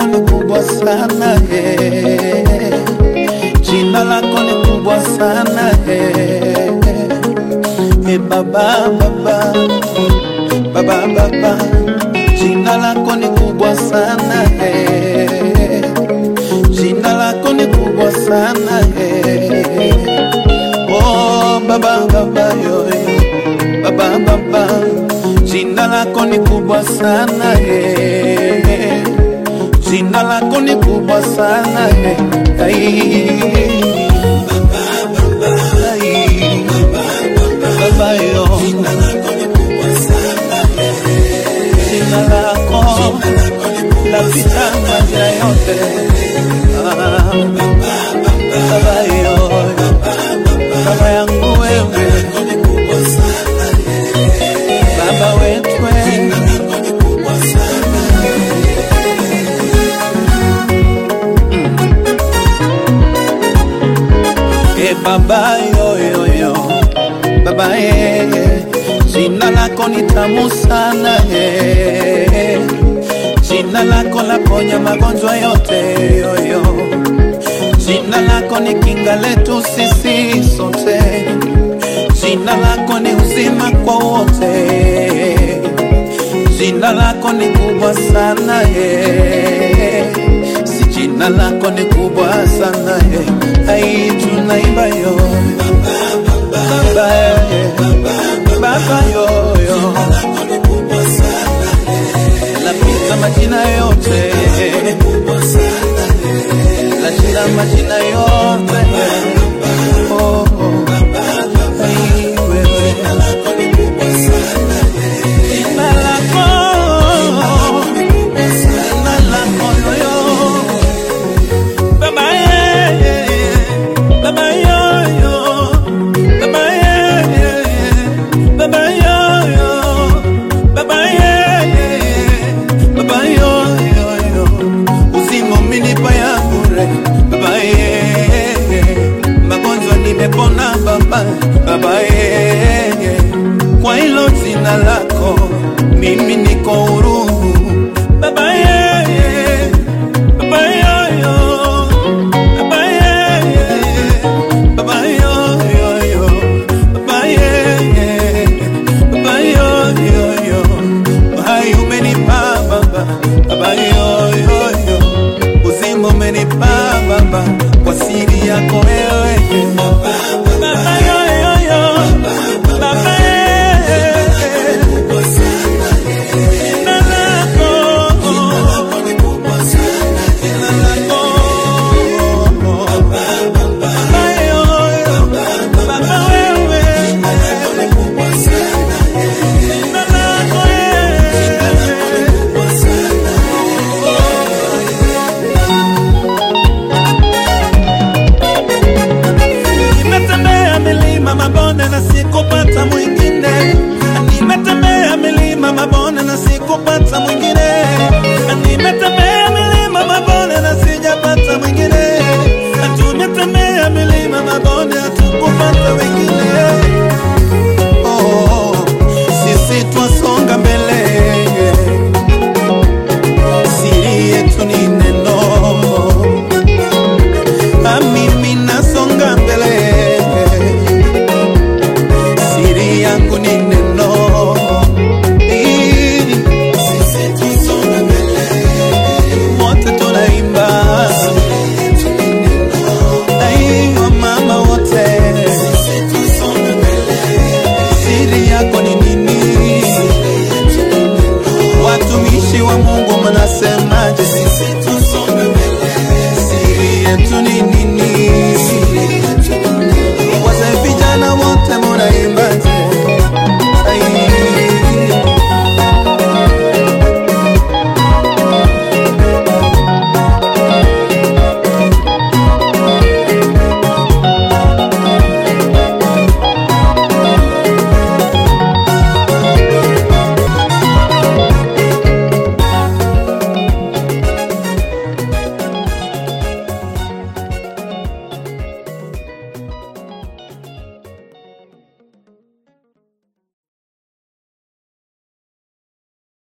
ni kubwa sana jina lako ni kubwa sana Baba baba baba baba jina lako ni kubwa sana jina lako ni kubwa sana oh baba baba yo baba baba jina lako ni kubwa sana jina lako ni kubwa sana baba yo jina lako ni kubwa sana jina lako la vitanga ya yote baba yo baba yangu wewe baba wetu jina lako ni kubwa sana baba yo baba jina lako ni tamu sana jina lako la ponya magonjwa yote jina lako ni kinga letu sisi sote jina lako ni uzima kwa wote jina lako ni kubwa sana si jina lako ni kubwa sana ai tunaimba yo baba yo la pita majina yote la jina majina yote oh jina lako ni kubwa sana jina lako yo baba baba yo baba baba yo baba baba yo uzima umenipa ya bure baba magonjwa nimepona baba baba kwa hilo jina lako mimi niko huru baba baba yo baba baba yo baba baba yo hai umenipa baba baba yo uzima umenipa baba kwa siri yako wewe baba yo baba sikupata mwingine nimetembea milima mabonde na sikupata mwingine nimetembea milima mabonde na sijapata mwingine tumetembea milima mabonde hatukupata wengine oh sisi twasonga mbele siri yetu ni neno mimi nasonga mbele yangu ni neno sisi tusonga mbele wote tunaimba ai mama wote sisi tusonga mbele siri yako ni nini watumishi wa Mungu mnasemaje sisi tusonga mbele siri yetu